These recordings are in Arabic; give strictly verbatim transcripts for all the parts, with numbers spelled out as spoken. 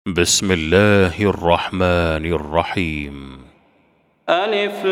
بسم الله الرحمن الرحيم. ألف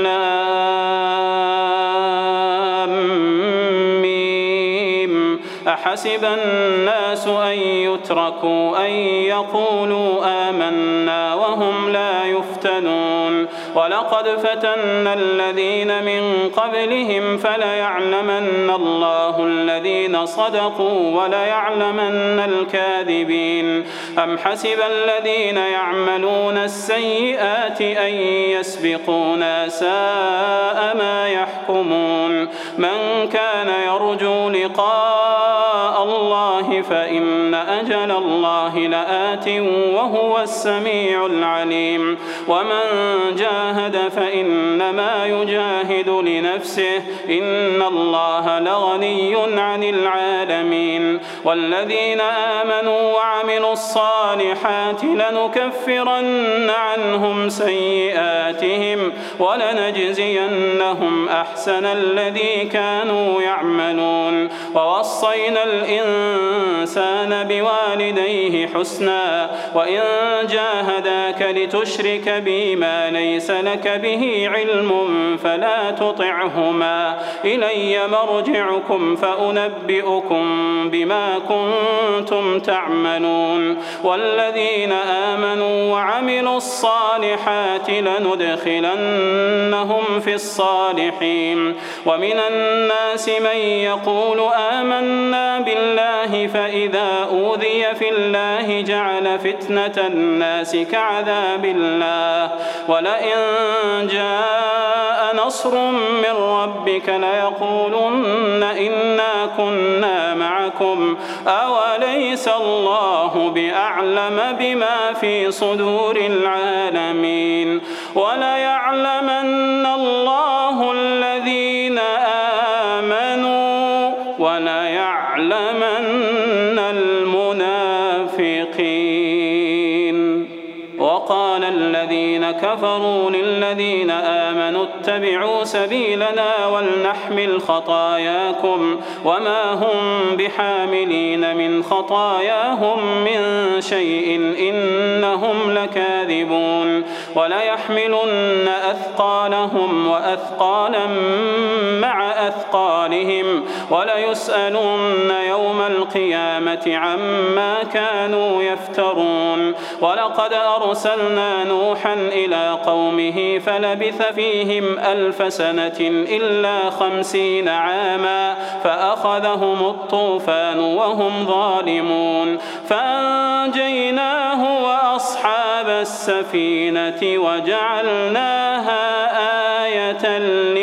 لام ميم. أحسب الناس أن يتركوا أن يقولوا آمنا وهم لا يفتنون ولقد فتنا الذين من قبلهم فليعلمن الله الذين صدقوا وليعلمن الكاذبين. أم حسب الذين يعملون السيئات أن يسبقونا ساء ما يحكمون. من كان يرجو لقاء الله فإن أجل الله لآت وهو السميع العليم. ومن جاهد فإنما يجاهد لنفسه إن الله لغني عن العالمين. والذين آمنوا وعملوا الصالحات لنكفرن عنهم سيئاتهم ولنجزينهم أحسن الذي كانوا يعملون. ووصينا الإنسان بوالديه حسنا وإن جاهداك لتشرك بي ما ليس لك به علم فلا تطعهما إلي مرجعكم فأنبئكم بما كنتم تعملون. والذين آمنوا وعملوا الصالحات لندخلنهم في الصالحين. ومن الناس من يقول آمنا بالله فإذا أوذي في الله جعل فتنة الناس كعذاب الله ولئن جاء نصر من ربك ليقولن إنا كنا معكم أوليس الله بأعلم بما في صدور العالمين. وليعلمن الله الذين آمنوا وليعلمن المنافقين. وقال الذين كفروا للذين آمنوا اتبعوا سبيلنا ولنحمل خطاياكم وما هم بحاملين من خطاياهم من شيء إنهم لكاذبون. وليحملن أثقالهم وأثقالا مع أثقالهم وليسألن يوم القيامة عما كانوا يفترون. ولقد أرسلنا نوحا إلى قومه فلبث فيهم ألف سنة إلا خمسين عاما فأخذهم الطوفان وهم ظالمون فأنجيناه وأصحاب السفينة وجعلناها آية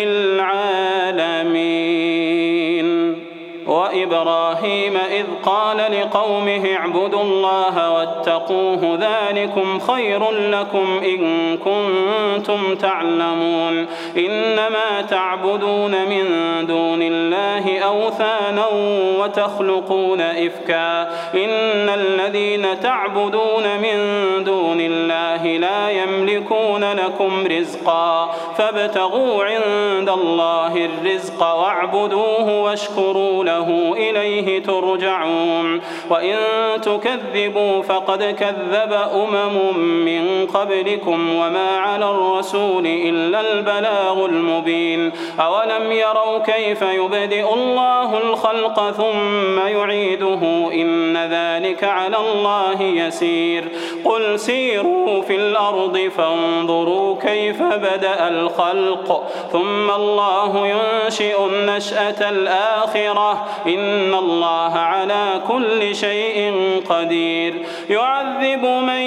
للعالمين. وإبراهيم إذ قال لقومه اعبدوا الله واتقوه ذلكم خير لكم إن كنتم تعلمون. إنما تعبدون من دون الله أوثانا وتخلقون إفكا إن الذين تعبدون من دون الله لا يملكون لكم رزقا فابتغوا عند الله الرزق واعبدوه واشكروا له إليه ترجعون. وإن تكذبوا فقد كذب أمم من قبلكم وما على الرسول إلا البلاغ المبين. أولم يروا كيف يبدئ الله الخلق ثم يعيده إن ذلك على الله يسير. قل سيروا في الأرض فانظروا كيف بدأ الخلق ثم الله ينشئ النشأة الآخرة إن الله على كل شيء قدير. يعذب من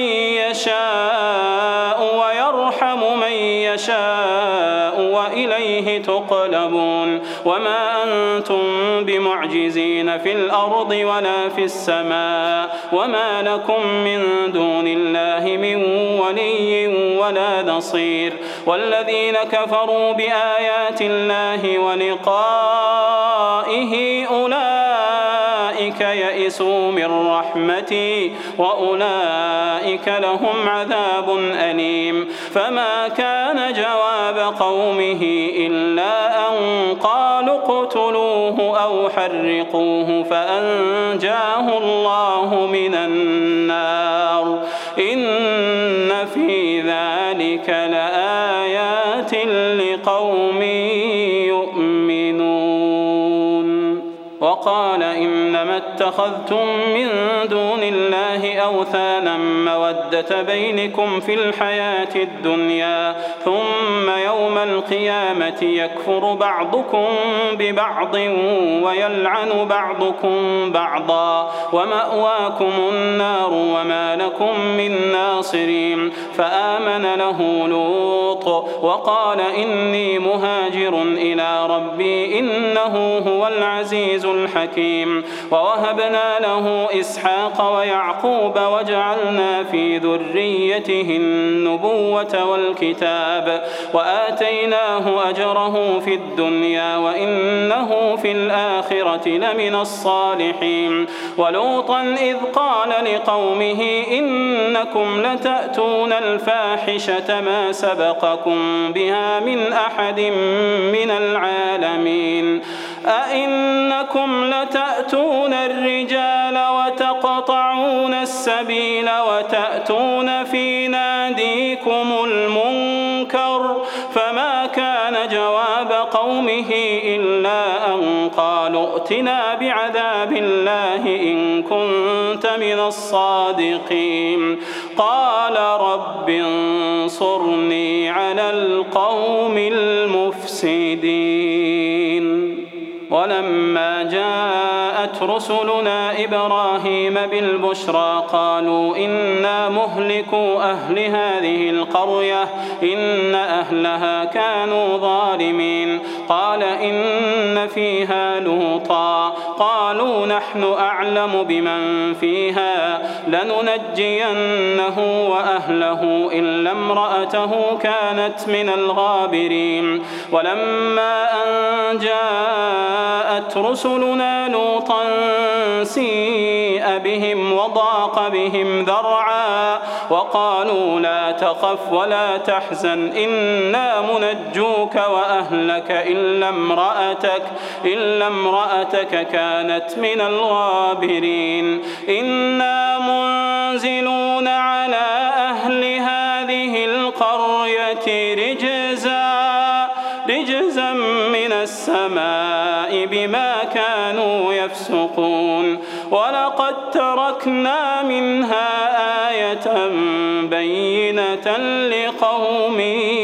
يشاء ويرحم من يشاء وإليه تقلبون. وما أنتم بمعجزين في الأرض ولا في السماء وما لكم من دون الله من ولي ولا نصير. والذين كفروا بآيات الله ولقائه أولئك يئسوا من رحمتي وأولئك لهم عذاب أليم. فما كان جواب قومه إلا أن قالوا اقتلوه أو حرقوه فأنجاه الله من النار. إن في ذلك لآيات لقوم يؤمنون. وقال إنما اتخذتم من دون الله أوثانا مودة بينكم في الحياة الدنيا ثم يوم القيامة يكفر بعضكم ببعض ويلعن بعضكم بعضا ومأواكم النار وما لكم من ناصرين. فآمن له لوط وقال إني مهاجر إلى ربي إنه هو العزيز الحكيم. ووهبنا له إسحاق ويعقوب وجعلنا في ذريته النبوة والكتاب وآتيناه أجره في الدنيا وإنه في الآخرة لمن الصالحين. ولوطا إذ قال لقومه إنكم لتأتون الفاحشة ما سبقكم بها من أحد من العالمين. أئنكم لتأتون الرجال وتقطعون السبيل وتأتون في ناديكم المنكر. فما كان جواب قومه إلا أن قالوا ائتنا بعذاب الله إن كنت من الصادقين. قال رب انصرني على القوم المفسدين. ولما جاءت رسلنا إبراهيم بالبشرى قالوا إنا مهلكو أهل هذه القرية إن أهلها كانوا ظالمين. قال إن فيها لوطا قالوا نحن أعلم بمن فيها لننجينه وأهله إلا امرأته كانت من الغابرين. ولما أن جاءت رسلنا لوطا سيء بهم وضاق بهم ذرعا وقالوا لا تخف ولا تحزن إنا منجوك وأهلك إلا امرأتك إلا امرأتك كانت من الغابرين. إنا منزلون على أهل هذه القرية رجزا رجزا من السماء بما كانوا يفسقون. ولقد تركنا منها آية بينة لقوم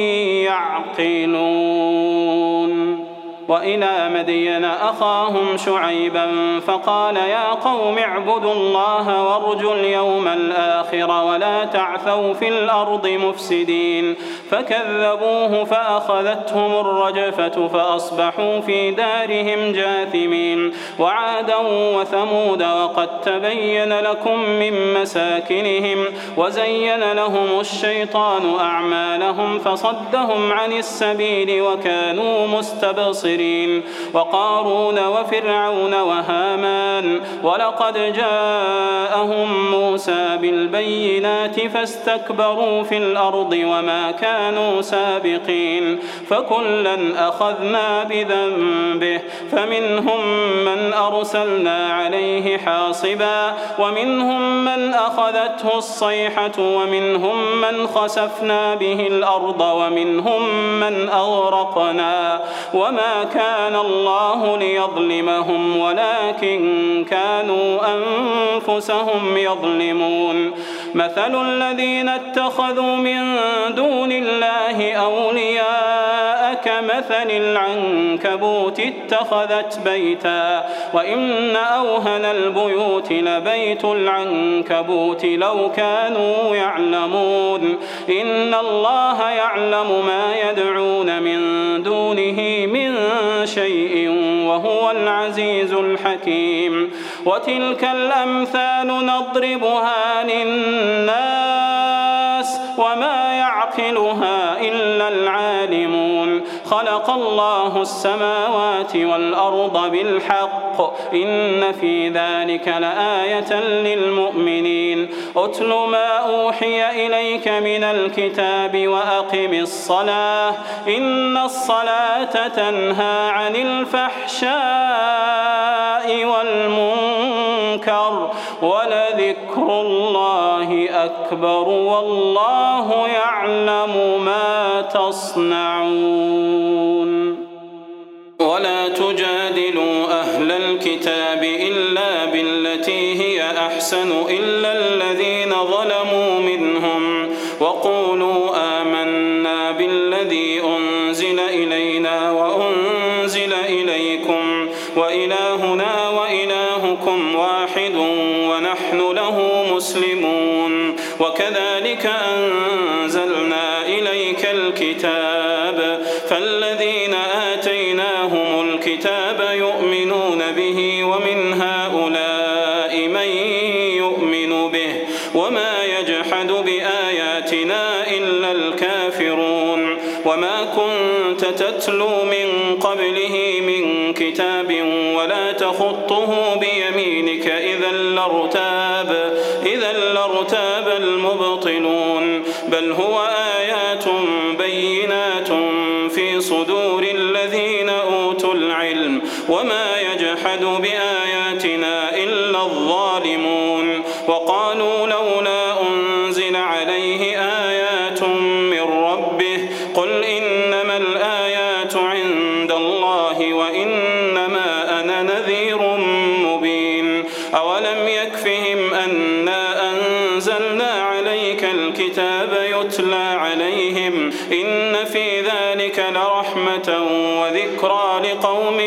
يعقلون. وإلى مدين أخاهم شعيبا فقال يا قوم اعبدوا الله وارجوا اليوم الآخر ولا تعثوا في الأرض مفسدين. فكذبوه فأخذتهم الرجفة فأصبحوا في دارهم جاثمين. وعادا وثمود وقد تبين لكم من مساكنهم وزين لهم الشيطان أعمالهم فصدهم عن السبيل وكانوا مستبصرين. وقارون وفرعون وهامان ولقد جاءهم موسى بالبينات فاستكبروا في الأرض وما كانوا سابقين. فكلا أخذنا بذنبه فمنهم من أرسلنا عليه حاصبا ومنهم من أخذته الصيحة ومنهم من خسفنا به الأرض ومنهم من أغرقنا. وما كان الله ليظلمهم ولكن كانوا أنفسهم يظلمون. مثل الذين اتخذوا من دون الله أولياء كمثل العنكبوت اتخذت بيتا وإن أوهن البيوت لبيت العنكبوت لو كانوا يعلمون. إن الله يعلم ما يدعون من دونه من شيء وهو العزيز الحكيم. وتلك الأمثال نضربها للناس وما يعقلها إلا العالمون. خلق الله السماوات والأرض بالحق إن في ذلك لآية للمؤمنين أتل ما أوحي إليك من الكتاب وأقم الصلاة إن الصلاة تنهى عن الفحشاء والمنكر ولذكر الله أكبر والله يعلم ما تصنعون ولا تجادلوا أهل الكتاب إلا بالتي هي أحسن إلا الذين ظلموا منهم وقولوا آمنا بالذي أنزل إلينا وأنزل إليكم وإلهنا وإلهكم واحد ونحن له مسلمون وكذلك أنزلنا إليك الكتاب فالذين آتيناهم الكتاب يؤمنون به ومن هؤلاء من يؤمن به وما يجحد بآياتنا إلا الكافرون وما كنت تتلو من قبله من كتاب ولا تخطه بيمينك إذا لارتاب إذا لارتاب المبطلون بل هو آيات بينات في صدور الذين أوتوا العلم وما يجحد بآياتنا إلا الظالمون وقالوا لولا أنزل عليه آيات من ربه قل إنما الآيات عند الله وإنما أنا نذير مبين أولم يكفهم أنا أنزلنا عليك الكتاب يتلى عليهم إن في ذلك لرحمة وذكرى لقوم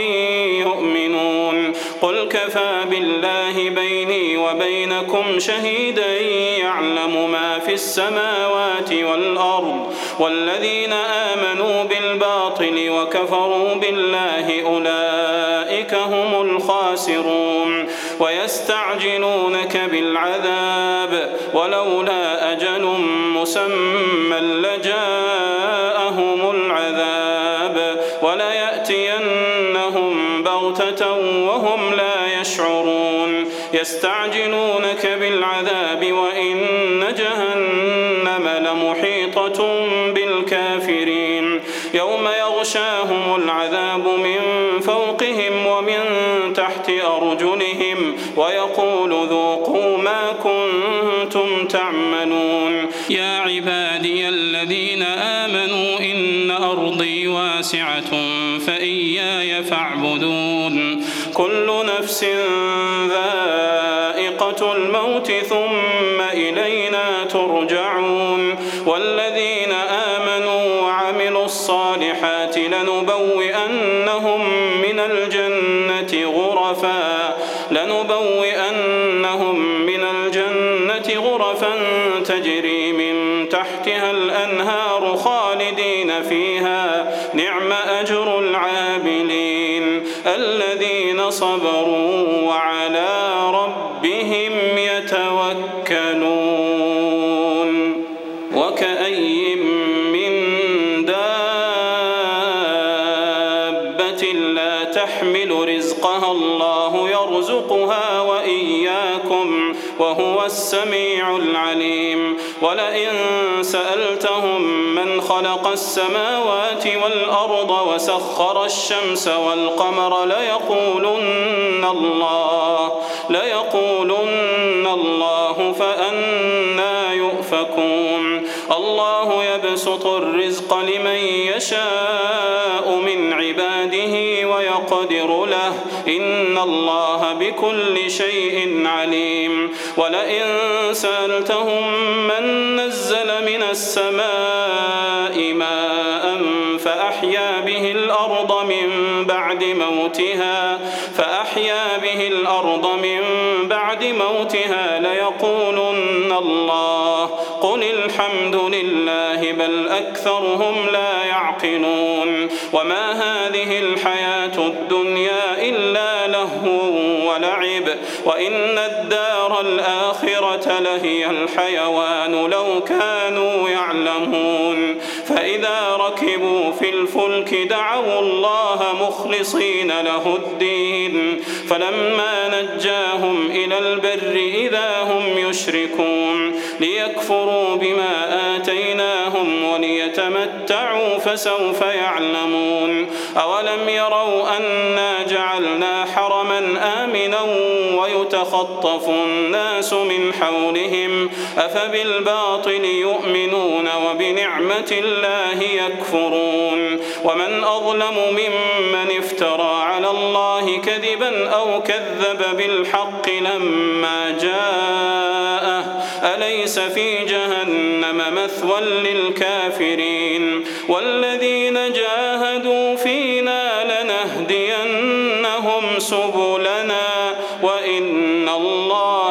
يؤمنون قل كفى بالله بيني وبينكم شهيدا يعلم ما في السماوات والأرض والذين آمنوا بالباطل وكفروا بالله أولئك هم الخاسرون ويستعجلونك بالعذاب ولولا أجل مسمى لجاءهم العذاب وليأتينهم بغتة وهم لا يشعرون يستعجلونك بالعذاب وإن جهنم لمحيطة بالكافرين يوم يغشاهم العذاب من فوقهم ومن تحت أرجلهم ويقول ذوقوا ما كنتم تعملون يا عبادي الذين آمنوا إن أرضي واسعة فإياي فاعبدون كل نفس ذائقة الموت ثم إلينا ترجعون والذين آمنوا وعملوا الصالحات لنبوئنهم من الجنة غرفا لنبوئنهم من الجنة غرفا تجري من تحتها الأنهار خالدين فيها نعم أجر العاملين الذين صبروا وعلى ربهم يتوكلون وكأي من دابة لا تحمل رزقها الله يرزقها وإياكم وهو السميع العليم ولئن سألتهم من خلق السماوات والأرض وسخر الشمس والقمر ليقولن الله ليقولن الله فأنى يؤفكون الله يبسط الرزق لمن يشاء من عباده ويقدر له إن الله بكل شيء عليم ولئن سألتهم من نزل من السماء ماء فأحيا به الأرض من بعد موتها فأحيا به الأرض من بعد موتها ليقولن الله قل الحمد لله بل أكثرهم لا يعقلون وما هذه الحياة الدنيا إلا لهو ولعب وإن الدار الآخرة لهي الحيوان لو كانوا يعلمون فإذا ركبوا في الفلك دعوا الله مخلصين له الدين فلما نجاهم إلى البر إذا هم يشركون ليكفروا بما آتيناهم وليتمتعوا فسوف يعلمون أولم يروا أنا جعلنا حرما آمنا ويتخطف الناس من حولهم أفبالباطل يؤمنون وبنعمة الله يكفرون ومن أظلم ممن افترى على الله كذبا أو كذب بالحق لما جاءه أليس في جهنم مثوى للكافرين والذين جاهدوا فينا لنهدينهم سبلنا وإن الله